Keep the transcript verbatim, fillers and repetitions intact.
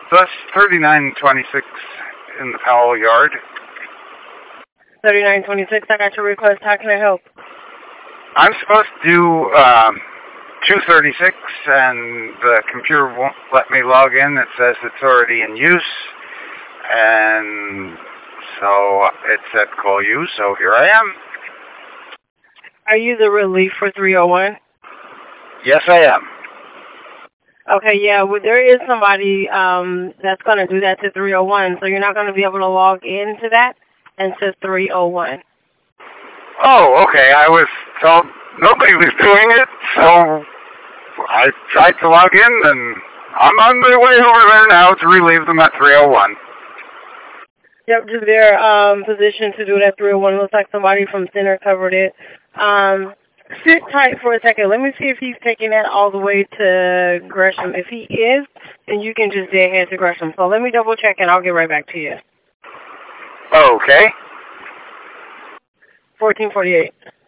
Thus, thirty-nine twenty-six in the Powell Yard. thirty-nine twenty-six, I got your request. How can I help? I'm supposed to do um, two thirty-six, and the computer won't let me log in. It says it's already in use, and so it said call you, so here I am. Are you the relief for three oh one? Yes, I am. Okay, yeah, well, there is somebody um, that's going to do that to three oh one, so you're not going to be able to log into that, and it says three oh one. Oh, okay. I was told nobody was doing it, so I tried to log in, and I'm on my way over there now to relieve them at three oh one. Yep, just their um, position to do that three oh one. Looks like somebody from center covered it. Um, sit tight for a second. Let me see if he's taking that all the way to Gresham. If he is, then you can just dead head to Gresham. So let me double check, and I'll get right back to you. Okay. fourteen forty-eight.